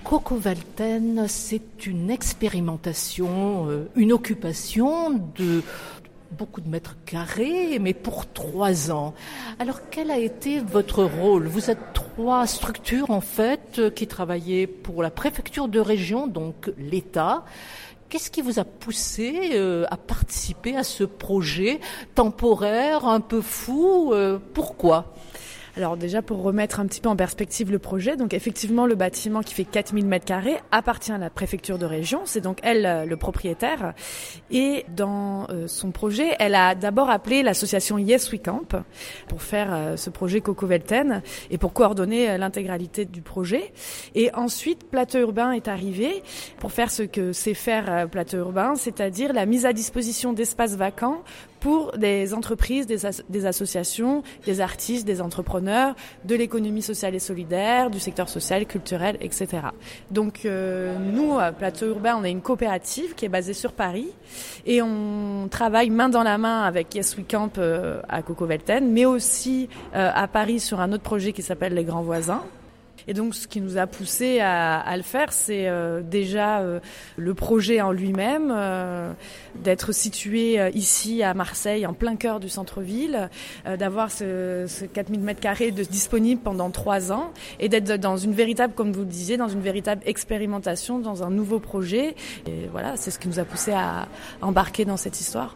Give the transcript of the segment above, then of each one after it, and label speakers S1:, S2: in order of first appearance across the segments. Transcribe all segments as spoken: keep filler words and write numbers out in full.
S1: Coco-Velten, c'est une expérimentation, euh, une occupation de beaucoup de mètres carrés, mais pour trois ans. Alors, quel a été votre rôle ? Vous êtes trois structures, en fait, qui travaillaient pour la préfecture de région, donc l'État. Qu'est-ce qui vous a poussé euh, à participer à ce projet temporaire, un peu fou ? euh, Pourquoi ?
S2: Alors déjà, pour remettre un petit peu en perspective le projet, donc effectivement, le bâtiment qui fait quatre mille mètres carrés appartient à la préfecture de région. C'est donc elle le propriétaire. Et dans euh, son projet, elle a d'abord appelé l'association Yes We Camp pour faire euh, ce projet Coco-Velten et pour coordonner euh, l'intégralité du projet. Et ensuite, Plateau Urbain est arrivé pour faire ce que sait faire euh, Plateau Urbain, c'est-à-dire la mise à disposition d'espaces vacants pour des entreprises, des, as- des associations, des artistes, des entrepreneurs, de l'économie sociale et solidaire, du secteur social, culturel, et cetera. Donc euh, nous, à Plateau Urbain, on est une coopérative qui est basée sur Paris et on travaille main dans la main avec Yes We Camp euh, à Coco-Velten, mais aussi euh, à Paris sur un autre projet qui s'appelle Les Grands Voisins. Et donc, ce qui nous a poussé à, à le faire, c'est euh, déjà euh, le projet en lui-même, euh, d'être situé euh, ici à Marseille, en plein cœur du centre-ville, euh, d'avoir ce, ce quatre mille mètres carrés de disponible pendant trois ans et d'être dans une véritable, comme vous le disiez, dans une véritable expérimentation, dans un nouveau projet. Et voilà, c'est ce qui nous a poussé à embarquer dans cette histoire.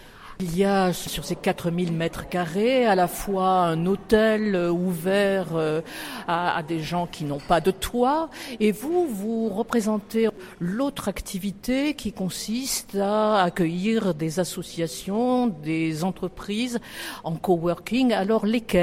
S1: Il y a sur ces quatre mille mètres carrés à la fois un hôtel ouvert à, à des gens qui n'ont pas de toit et vous, vous représentez l'autre activité qui consiste à accueillir des associations, des entreprises en coworking. Alors lesquelles ?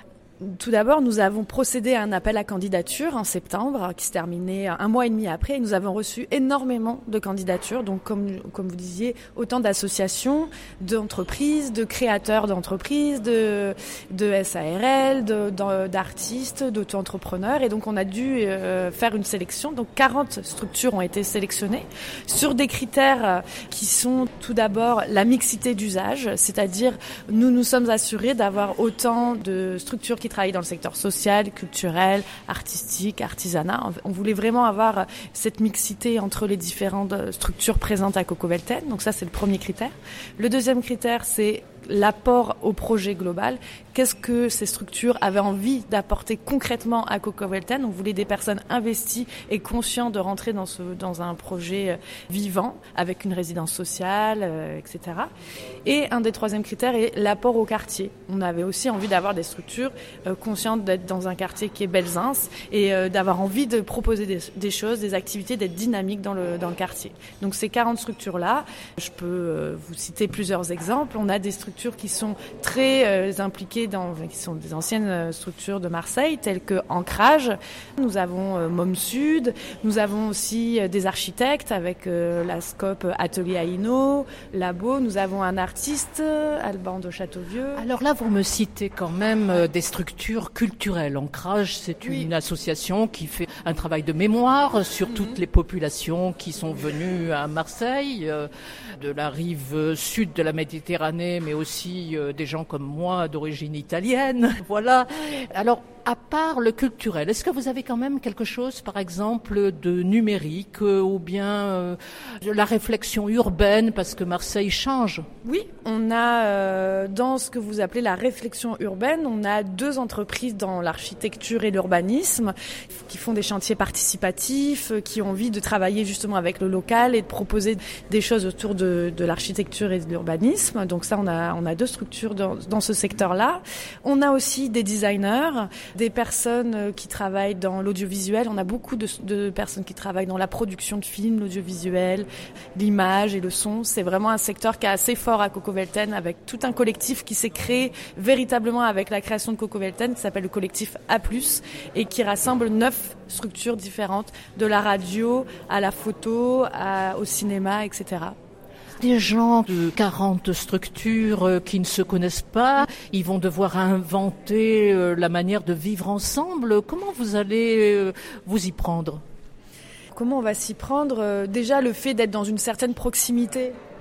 S2: Tout d'abord, nous avons procédé à un appel à candidature en septembre qui se terminait un mois et demi après. Et nous avons reçu énormément de candidatures. Donc, comme, comme vous disiez, autant d'associations, d'entreprises, de créateurs d'entreprises, de, de S A R L, de, de, d'artistes, d'auto-entrepreneurs. Et donc, on a dû euh, faire une sélection. Donc, quarante structures ont été sélectionnées sur des critères qui sont tout d'abord la mixité d'usage. C'est-à-dire, nous nous sommes assurés d'avoir autant de structures qui travaillent dans le secteur social, culturel, artistique, artisanat. On voulait vraiment avoir cette mixité entre les différentes structures présentes à Coco-Velten. Donc ça, c'est le premier critère. Le deuxième critère, c'est l'apport au projet global. Qu'est-ce que ces structures avaient envie d'apporter concrètement à Coco-Velten ? On voulait des personnes investies et conscientes de rentrer dans, ce, dans un projet vivant, avec une résidence sociale, euh, et cetera. Et un des troisièmes critères est l'apport au quartier. On avait aussi envie d'avoir des structures euh, conscientes d'être dans un quartier qui est Belzins et euh, d'avoir envie de proposer des, des choses, des activités, d'être dynamique dans le, dans le quartier. Donc ces quarante structures-là, je peux euh, vous citer plusieurs exemples. On a des structures qui sont très euh, impliquées dans, qui sont des anciennes structures de Marseille, telles que Ancrage. Nous avons euh, Mom Sud. Nous avons aussi euh, des architectes avec euh, la Scope Atelier Aino, Labo. Nous avons un artiste, Alban de Châteauvieux.
S1: Alors là, vous me citez quand même euh, des structures culturelles. Ancrage, c'est une oui. association qui fait un travail de mémoire sur mm-hmm. toutes les populations qui sont venues à Marseille, euh, de la rive sud de la Méditerranée, mais aussi euh, des gens comme moi d'origine italienne. Voilà. Alors, à part le culturel, est-ce que vous avez quand même quelque chose, par exemple, de numérique euh, ou bien euh, de la réflexion urbaine, parce que Marseille change ?
S2: Oui, on a, euh, dans ce que vous appelez la réflexion urbaine, on a deux entreprises dans l'architecture et l'urbanisme qui font des chantiers participatifs, qui ont envie de travailler justement avec le local et de proposer des choses autour de, de l'architecture et de l'urbanisme. Donc ça, on a, on a deux structures dans, dans ce secteur-là. On a aussi des designers, des personnes qui travaillent dans l'audiovisuel. On a beaucoup de, de personnes qui travaillent dans la production de films, l'audiovisuel, l'image et le son. C'est vraiment un secteur qui est assez fort à Coco-Velten, avec tout un collectif qui s'est créé véritablement avec la création de Coco-Velten, qui s'appelle le collectif A plus, et qui rassemble neuf structures différentes, de la radio à la photo, à, au cinéma, et cetera.
S1: Des gens de quarante structures qui ne se connaissent pas, ils vont devoir inventer la manière de vivre ensemble. Comment vous allez vous y prendre ?
S2: Comment on va s'y prendre ? Déjà, le fait d'être dans une certaine proximité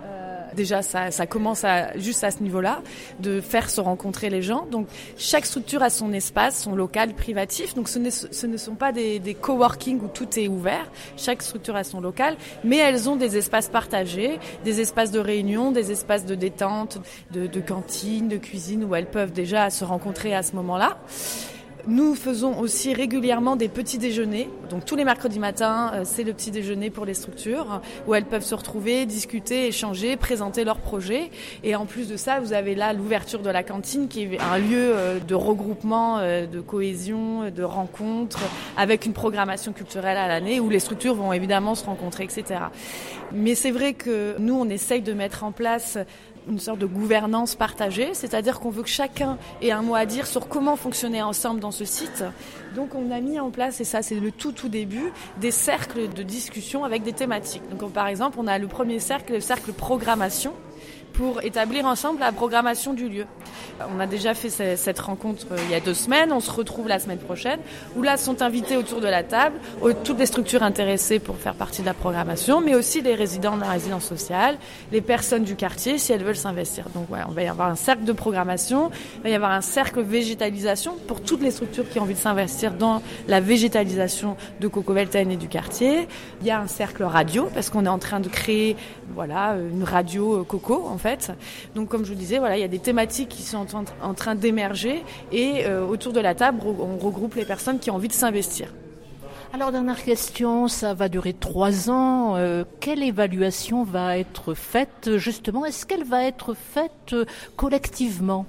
S2: déjà ça, ça commence à, juste à ce niveau-là, de faire se rencontrer les gens. Donc chaque structure a son espace, son local privatif. Donc ce ne, ce ne sont pas des, des coworking où tout est ouvert. Chaque structure a son local, mais elles ont des espaces partagés, des espaces de réunion, des espaces de détente, de, de cantine, de cuisine, où elles peuvent déjà se rencontrer à ce moment-là. Nous faisons aussi régulièrement des petits déjeuners. Donc tous les mercredis matins, euh, c'est le petit déjeuner pour les structures où elles peuvent se retrouver, discuter, échanger, présenter leurs projets. Et en plus de ça, vous avez là l'ouverture de la cantine qui est un lieu euh, de regroupement, euh, de cohésion, de rencontres avec une programmation culturelle à l'année où les structures vont évidemment se rencontrer, et cetera. Mais c'est vrai que nous, on essaye de mettre en place une sorte de gouvernance partagée, c'est-à-dire qu'on veut que chacun ait un mot à dire sur comment fonctionner ensemble dans ce site. Donc on a mis en place, et ça c'est le tout tout début, des cercles de discussion avec des thématiques. Donc par exemple, on a le premier cercle, le cercle programmation, pour établir ensemble la programmation du lieu. On a déjà fait cette rencontre il y a deux semaines, on se retrouve la semaine prochaine, où là sont invités autour de la table toutes les structures intéressées pour faire partie de la programmation, mais aussi les résidents de la résidence sociale, les personnes du quartier si elles veulent s'investir. Donc ouais, on va y avoir un cercle de programmation, il va y avoir un cercle végétalisation pour toutes les structures qui ont envie de s'investir dans la végétalisation de Cocobeltane et du quartier. Il y a un cercle radio, parce qu'on est en train de créer voilà, une radio Coco en fait. Donc comme je vous disais, voilà, il y a des thématiques qui sont en, en train d'émerger et euh, autour de la table, on regroupe les personnes qui ont envie de s'investir.
S1: Alors, dernière question, ça va durer trois ans. Euh, quelle évaluation va être faite justement? Est-ce qu'elle va être faite euh, collectivement?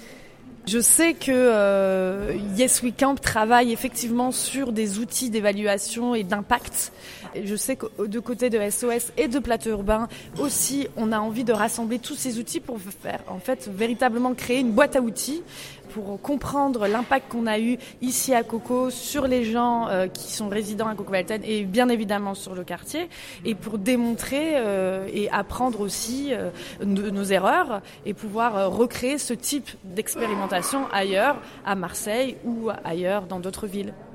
S2: Je sais que euh, Yes We Camp travaille effectivement sur des outils d'évaluation et d'impact. Je sais que de côté de S O S et de Plateau Urbain aussi, on a envie de rassembler tous ces outils pour faire en fait véritablement créer une boîte à outils pour comprendre l'impact qu'on a eu ici à Coco sur les gens euh, qui sont résidents à Cocobeltane et bien évidemment sur le quartier, et pour démontrer euh, et apprendre aussi euh, de nos erreurs et pouvoir euh, recréer ce type d'expérimentation ailleurs, à Marseille ou ailleurs dans d'autres villes.